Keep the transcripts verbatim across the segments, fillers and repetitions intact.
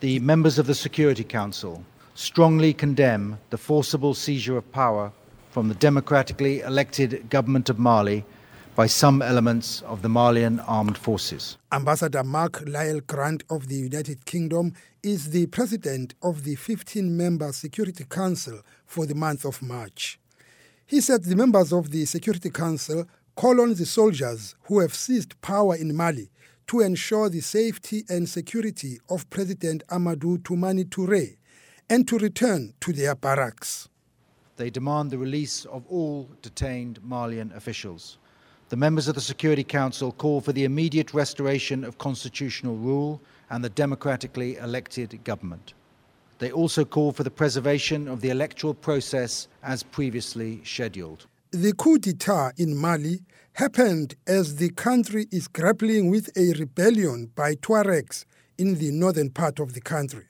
The members of the Security Council strongly condemn the forcible seizure of power from the democratically elected government of Mali by some elements of the Malian armed forces. Ambassador Mark Lyle Grant of the United Kingdom is the president of the fifteen-member Security Council for the month of March. He said the members of the Security Council call on the soldiers who have seized power in Mali to ensure the safety and security of President Amadou Toumani Touré and to return to their barracks. They demand the release of all detained Malian officials. The members of the Security Council call for the immediate restoration of constitutional rule and the democratically elected government. They also call for the preservation of the electoral process as previously scheduled. The coup d'etat in Mali happened as the country is grappling with a rebellion by Tuaregs in the northern part of the country.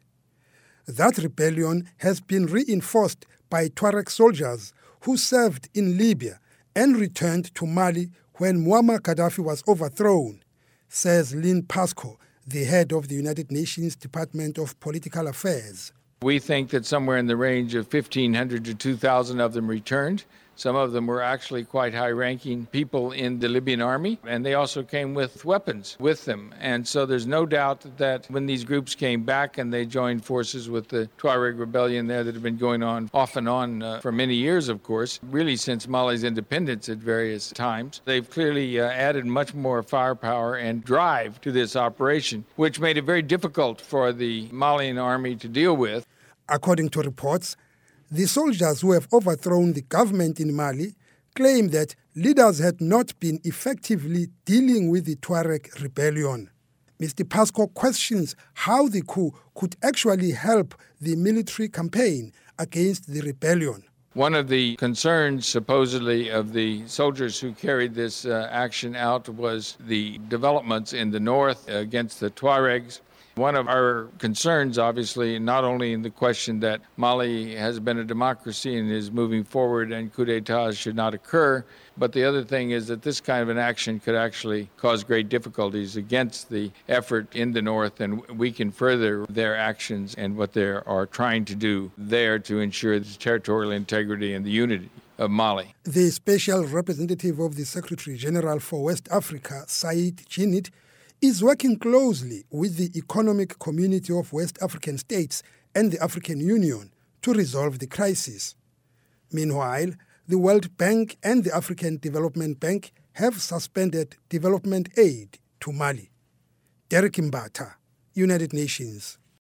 That rebellion has been reinforced by Tuareg soldiers who served in Libya and returned to Mali when Muammar Gaddafi was overthrown, says Lynn Pascoe, the head of the United Nations Department of Political Affairs. We think that somewhere in the range of fifteen hundred to two thousand of them returned. Some of them were actually quite high-ranking people in the Libyan army, and they also came with weapons with them. And so there's no doubt that when these groups came back and they joined forces with the Tuareg rebellion there that had been going on off and on uh, for many years, of course, really since Mali's independence at various times, they've clearly uh, added much more firepower and drive to this operation, which made it very difficult for the Malian army to deal with. According to reports, the soldiers who have overthrown the government in Mali claim that leaders had not been effectively dealing with the Tuareg rebellion. Mister Pascoe questions how the coup could actually help the military campaign against the rebellion. One of the concerns, supposedly, of the soldiers who carried this uh, action out was the developments in the north against the Tuaregs. One of our concerns, obviously, not only in the question that Mali has been a democracy and is moving forward and coup d'etats should not occur, but the other thing is that this kind of an action could actually cause great difficulties against the effort in the north and weaken further their actions and what they are trying to do there to ensure the territorial integrity and the unity of Mali. The special representative of the Secretary General for West Africa, Said Djinnit, is working closely with the Economic Community of West African States and the African Union to resolve the crisis. Meanwhile, the World Bank and the African Development Bank have suspended development aid to Mali. Derek Mbata, United Nations.